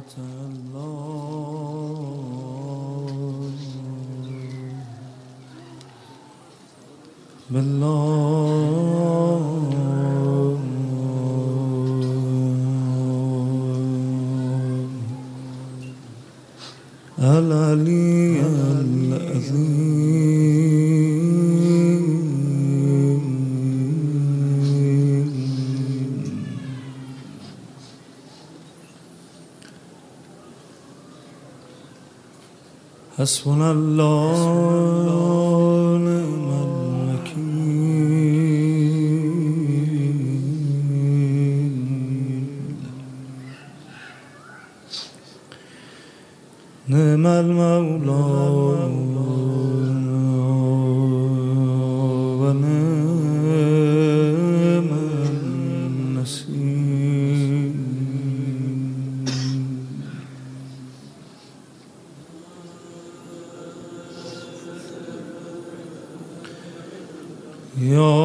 العلي العظيم حسبنا الله نعم الوكيل نعم المولى ونعم النصير يا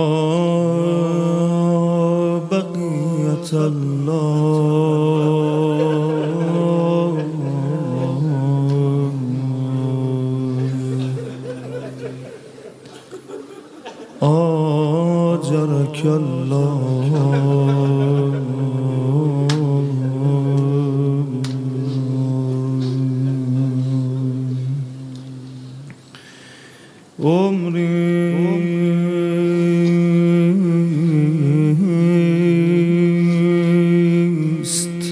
بقية الله آجرك الله عمریست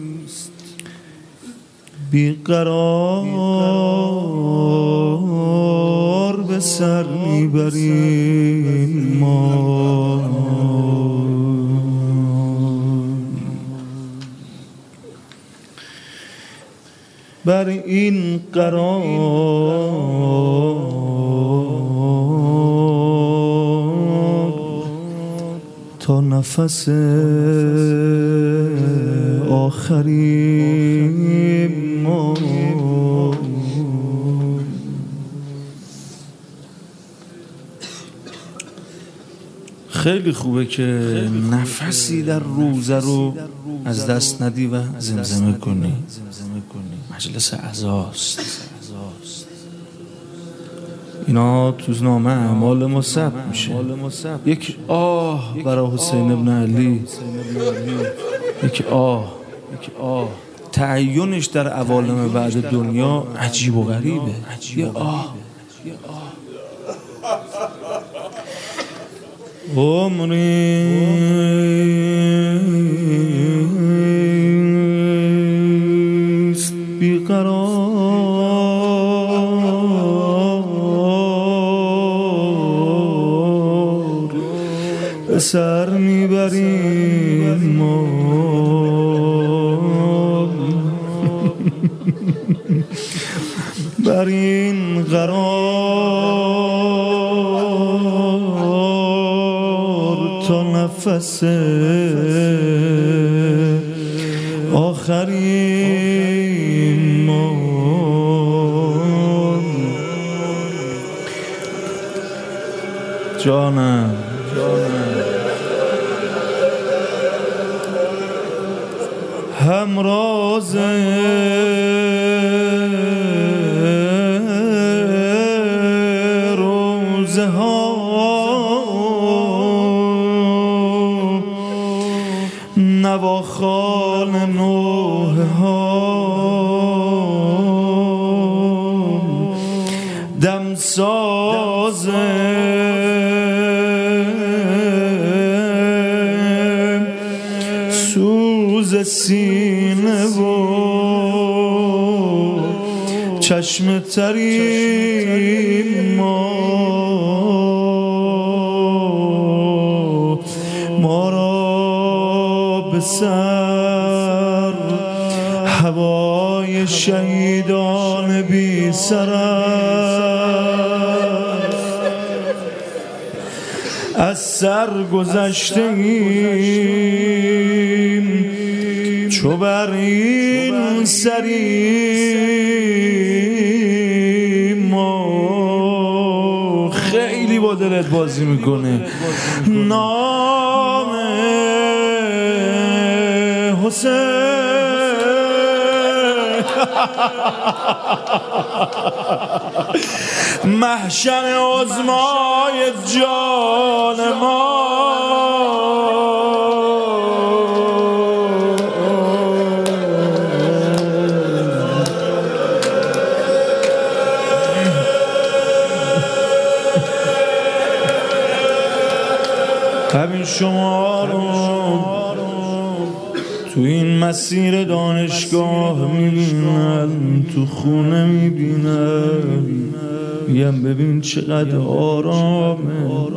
بیقرار به سر میبریم ما بر این قرار تا نفس آخری ما خیلی خوبه که نفسی در روزه رو از دست ندی و زمزمه کنی. مجلس عزاست. اینا تو نامه اعمال ما ثبت میشه. یک آه برای حسین ابن علی، یک آه تعیینش در عوالم بعد دنیا عجیب و غریبه. یه آه عمریست بیقرار به سر میبریم ما بر این قرار تا نفس آخری ما جانم همراز روزه ها نواخوان نوحه ها دمساز سوز سینه و چشم تری ما را به سر هوای شهیدان بی سر از سر گذشته ایم چو بر این سری ما خیلی با دلت بازی میکنه نام حسین محشر عظمای جان ما همین شما رو تو این مسیر دانشگاه میبینن، تو خونه میبینن، میگم ببین چقدر آرامه،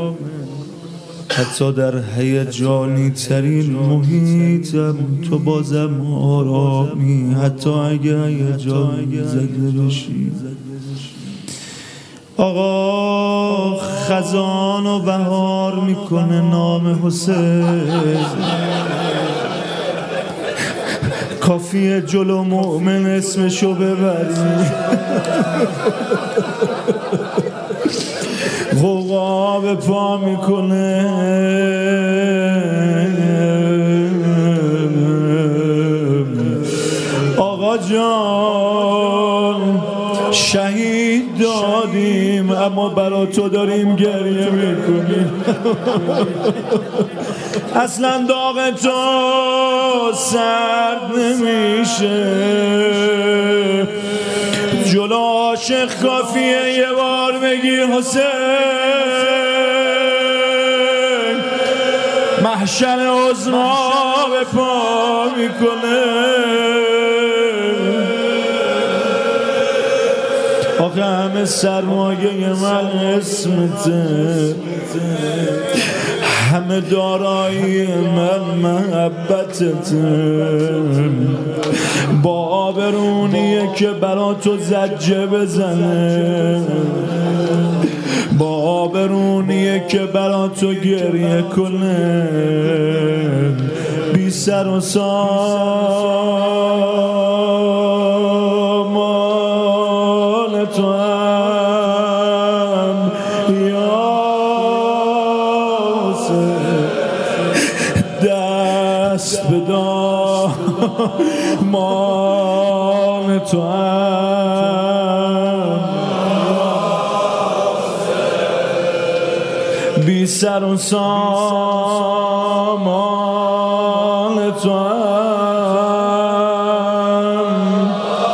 حتی در هیجانی ترین محیطم تو بازم آرامی، حتی اگه هیجانی زده بشی. آقا خزان و بهار میکنه نام حسین، کافیه جلو مؤمن اسمشو ببری، غوغا به پا میکنه، آقا جان شهید دادیم اما برا تو داریم گریه میکنیم. اصلا داغ تو سرد نمیشه، جلو عاشق کافیه یه بار بگی حسین. محشر عظما به پا میکنه، آخه همه سرمایه من اسمته، همه دارایی من محبتته، با آبرونیه که برا تو زجه بزنه، با آبرونیه که برا تو گریه کنه، بی سر و سامان تو هم یاسه، دست به دامان تو هم بی سر و سامان تو هم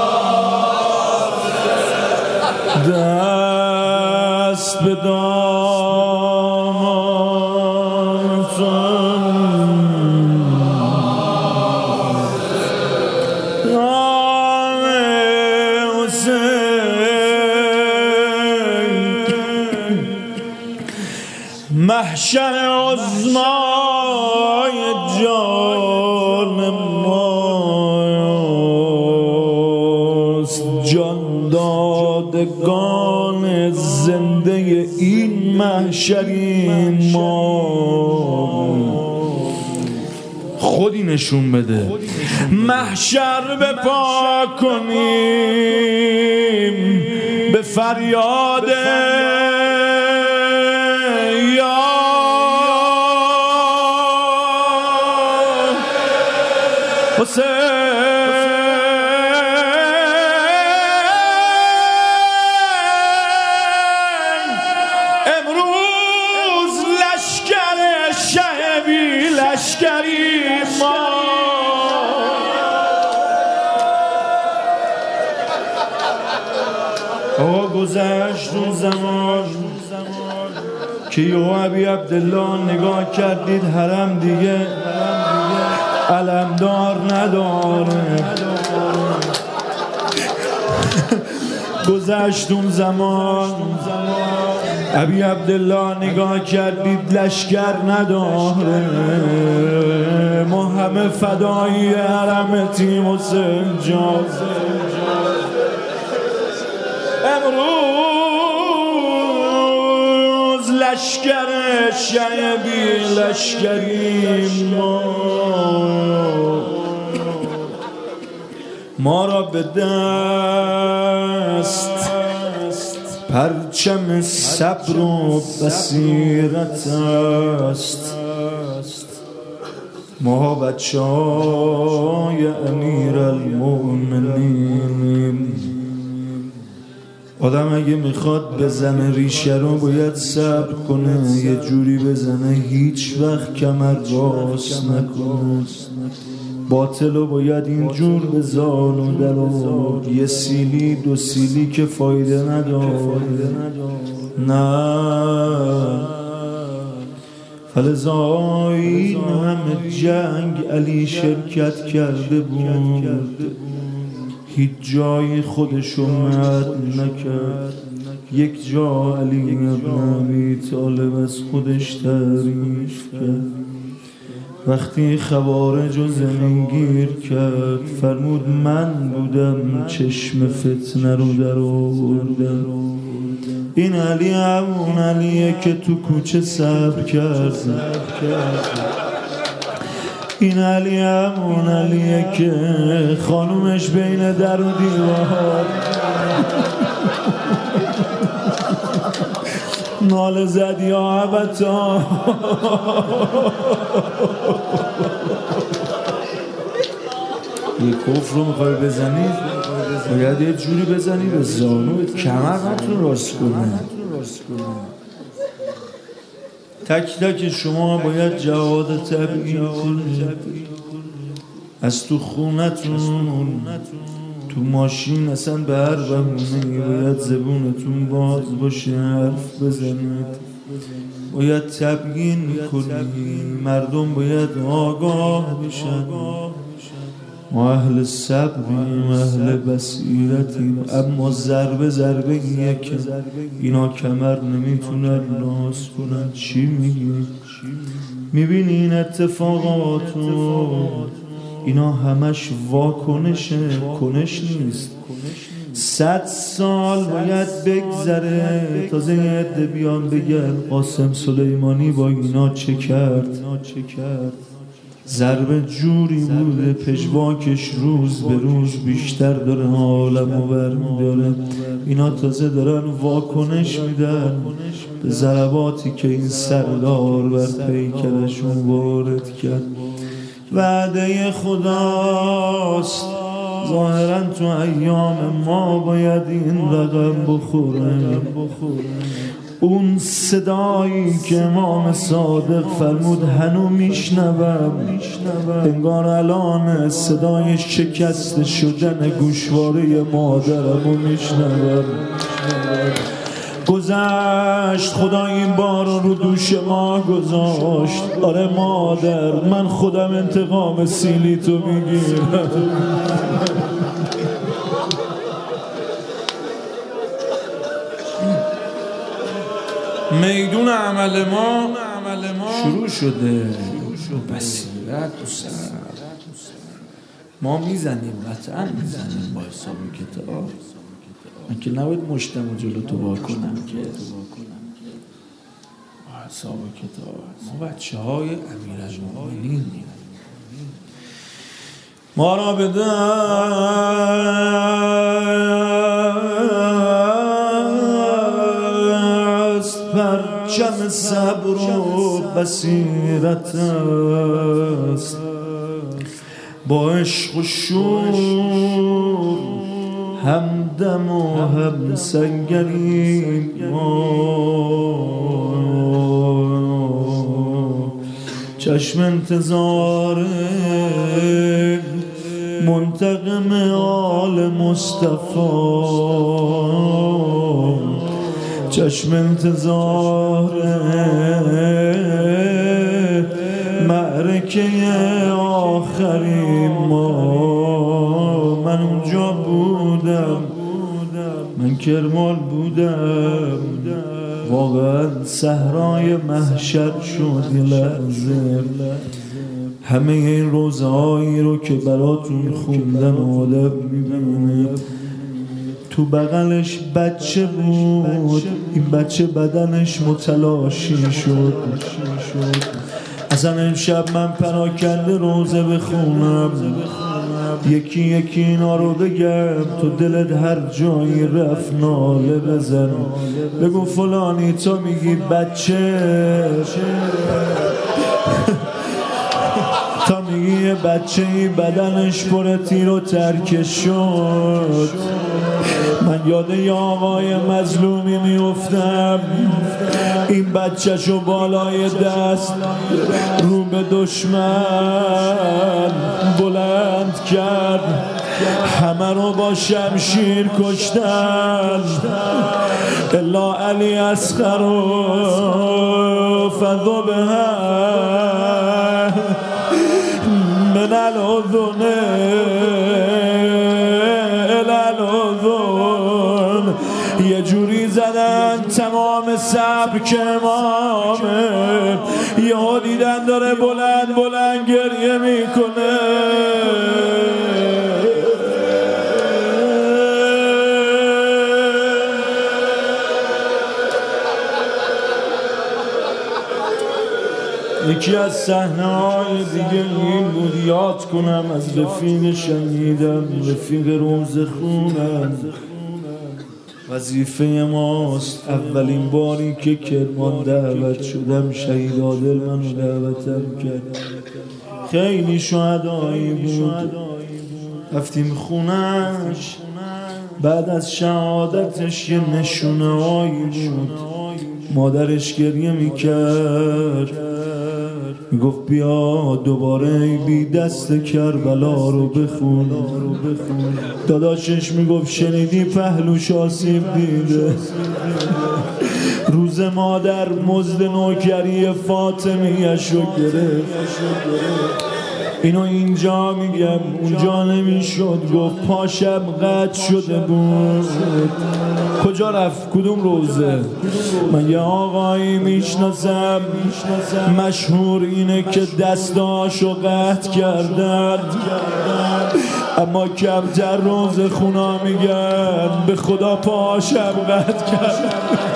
دست به دامان تو محشر عظمای جان ماست، جان دادگان زنده این محشریم ما. خودی نشون بده محشر به پا کنیم به فریاد حسین. امروز لشکر شهبی لشکری ما، آقا گذشت اون زمان که یهو ابی عبدالله نگاه کردید حرم دیگه علمدار نداره. گذشت اون زمان ابی عبدالله نگاه کردید لشکر نداره، ما همه فدایی حرم تیم حسین جان. امروز لشکر شیبی لشکری ما را به دست پرچم صبر و بصیرت است. ما بچه های امیرالمؤمنین، آدم اگه میخواد بزنه ریشه رو باید صبر کنه، یه جوری بزنه هیچ وقت کمر راست نکنه. باطل رو باید اینجور به زانو در آورد، یه سیلی دو سیلی که فایده نداره. نه فلذا این همه جنگ علی شرکت کرده بود، هیچ جای خودشو مد نکرد. یک جا علی ابن ابی طالب از خودش تعریف کرد، وقتی خوارج و زمینگیر کرد فرمود من بودم چشم فتنه رو در آوردم. این علی همون علیه که تو کوچه صبر کرد، این علی همون علیه که خانومش بین در و دیوار ناله زد یا عبتا. یه کفر رو میخوای بزنی باید یه جوری بزنی به زانوت کمر نتون راست کنه. تک تک شما باید جهاد تبیین کنید، از تو خونتون تو ماشین اصلا به هر بهونه‌ای باید زبونتون باز باشه، حرف بزنید، باید تبیین کنید، مردم باید آگاه بشن. ما اهل صبریم، اهل بصیرتیم، اما ضربه ایه که اینا کمر نمیتونن راست کنن. چی میگی؟ میبینی این اتفاقاتو، اینا همش واکنشه، کنش نیست. 100 سال باید بگذره تازه یه عده بیان بگن قاسم سلیمانی با اینا چه کرد. ضربه جوری بوده پژواکش روز به روز بیشتر داره عالمو برمی‌داره. اینا تازه دارن واکنش میدن به ضرباتی که این سردار بر پیکرشون وارد کرد. وعده خداست ظاهرا تو ایام ما باید این رقم بخوره. اون صدایی که امام صادق فرمود هنو میشنوم، انگار الان صدای شکست شدن گوشواره مادرمو میشنوم. گذشت خدا این بار رو دوش ما گذاشت. آره مادر من خودم انتقام سیلی تو میگیرم. میدون عمل ما شروع شده، بصیرت و صبر ما میزنیم، قطعا میزنیم با حساب کتاب. من که نباید مشتم و جلو تو با کنم که با حساب کتاب. ما بچه های امیرالمؤمنین، ما را به دست پرچم صبر و بصیرت است، با عشق و شور همدم و هم سنگریم. چشم انتظار منتقم آل مصطفی، چشم انتظار معرکه آخری ما. من اونجا بودم، من کرمال بودم، واقعا صحرای محشر شد یه لحظه. همه این روزهایی رو که براتون خوندن آدم میبینه، تو بغلش بچه بود، این بچه بدنش متلاشی شد. اصلا امشب من پراکنده روزه بخونم، یکی یکی اینا رو بگم، تو دلت هر جایی رفت ناله بزن، بگو فلانی تو میگی بچه تا بچه‌ای بدنش پر تیر و ترکش شد. من یاد یه آقای مظلومی میافتم، این بچه‌شو بالای دست رو به دشمن بلند کرد، همه رو با شمشیر کشتن الا علی اصغر و فذبح من الاذن الی الاذن. یه جوری زدن تمام سبک امامه، یهو دیدن داره بلند بلند گریه میکنه. یکی از صحنه‌های دیگه این بود، یاد کنم از رفیق شنیدم، رفیق روزخونم. وظیفه ماست اولین باری که کرمان دعوت شدم، شهید عادل منو دعوتم کرد. خیلی شهدایی بود، رفتیم خونش، بعد از شهادتش یه نشونه هایی بود. مادرش گریه میکرد، میگفت بیا دوباره بی دست کربلا رو بخون. داداشش میگفت شنیدی پهلوش آسیب دیده؟ روز مادر مزد نوکری فاطمیش رو گرفت. اینو اینجا میگم، اونجا نمیشد. گفت پاشم قطع شده بود. کجا رفت؟ کدوم روزه؟ من یه آقایی میشناسم مشهور اینه که دستاشو قطع کردن، اما کمتر روز خونا میگن به خدا پاشم قطع کردن.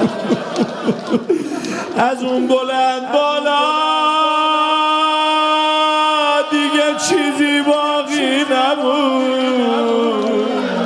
از اون بلند بالا دیگه چیزی باقی نبود.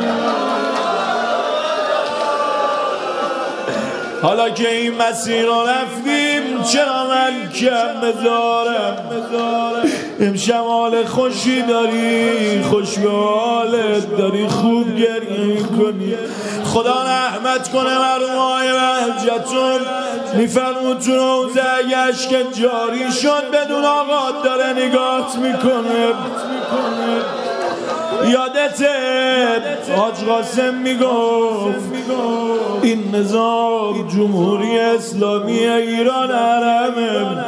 حالا که این مسیر رو رفتیم چرا من کم بذارم؟ امشب حال خوشی داری، خوش به حالت داری، خوب گریه میکنی. خدا رحمت کنه مرحومای مهجتون، میفرمود تو روزه اشک جاری شد بدون آقا داره نگاهت میکنه. یادته حاج قاسم میگفت این نظام جمهوری اسلامی ایران حرمه.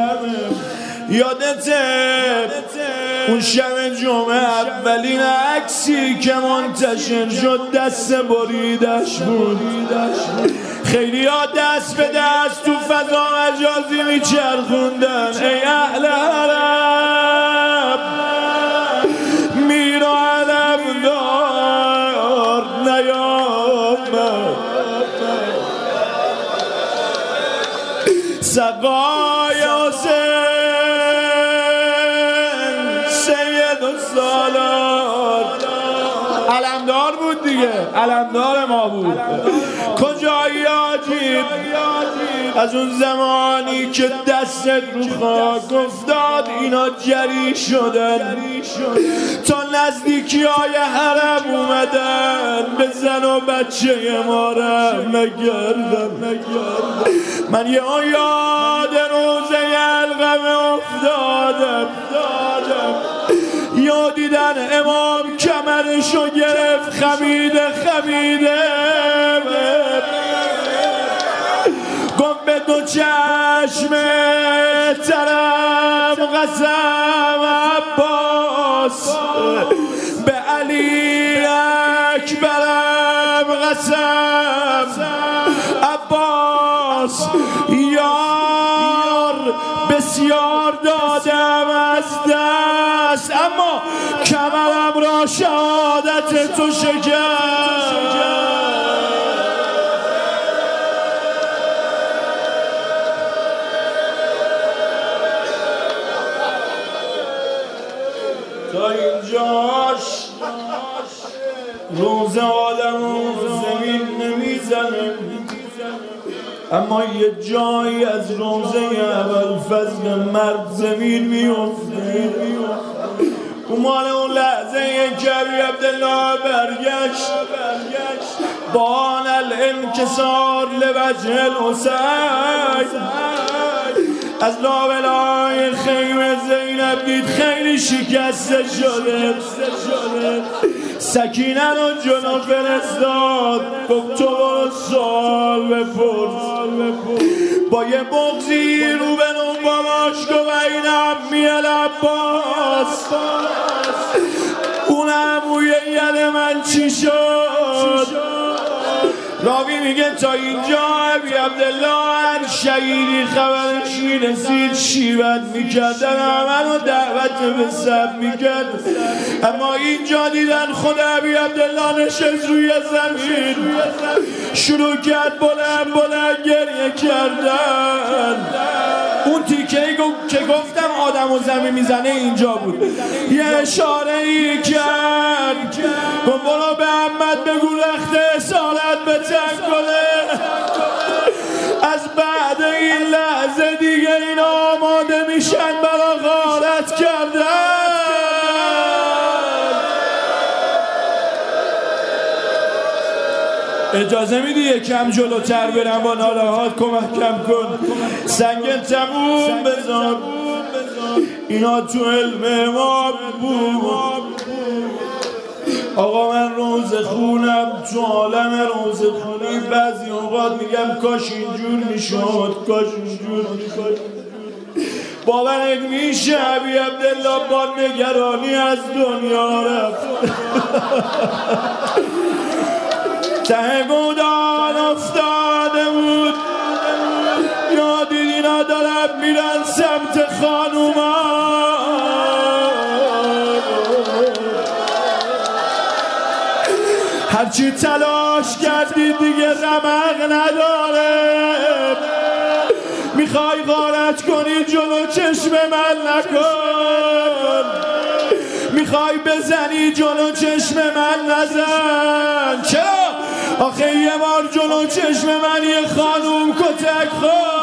یادته اون شب جمعه اولین عکسی که منتشر شد دست بریدش بود. خیلی ها دست به دست تو فضا مجازی میچرخوندن ای اهل حرم میرا علم دار نیامد سقای حسین سید السالار. علمدار بود دیگه، علمدار ما بود. کجایی عجیب از اون زمانی که دست رو خاک افتاد اینا جری شدن تا نزدیکی های حرم اومدن به زن و بچه ما رحم نکردن. من یه یاد روزه القمه افتادم، یا دیدن امام کمرشو گرفت خمیده گفت به دو چشم ترم قسم عباس، به علی اکبرم قسم عباس، یار بسیار دادم از دست اما کمرم را شهادت تو شکست. تا اینجاش روز آدم زمین نمیزنه، اما یه جایی از روزه ابوالفضل مرد زمین میفته. اون مال اون لحظه که ابی عبدالله برگشت بان الانکسار لوجه الحسین از لابلای خیمه زینب دید خیلی شکسته شده سکینه رو جلو فرستاد گفت تو برو سوال بپرس با یه بغضی رو به نون باباش گفت این عمی العباس اون عموی ید من چی شد راوی میگه تا اینجا ابی عبدالله هر شهیدی خبرش میرسید شیوت میکرد در عمل و دعوت به سب میکرد اما اینجا دیدن خود ابی عبدالله نشست روی زمین شروع کرد بلند گریه کردن اون تیکه‌ای که گفتم آدم و زمین میزنه اینجا بود یه اشاره ای کرد گفت برو به احمد بگو رخت اصالت به تنگ کنه از بعد این لحظه دیگه این آماده میشن برا غارت کردن اجازه میدی یکم جلوتر برم با نالهات کمکم کن سنگ تموم بذار اینا تو علم ما بود آقا من روزه خونم تو عالم روزه خونی بعضی اوقات میگم کاش اینجور میشد باورت میشه ابی عبدالله با نگرانی از دنیا رفت ته گودان افتاده بود یا دیدی ندارم میرن سمت خانومان هرچی تلاش کردی دیگه رمق نداره میخوای غارت کنی جلو چشم من نکن میخوای بزنی جلو چشم من نزن چرا؟ آخه یه بار جلو چشم من یه خانوم کتک خورد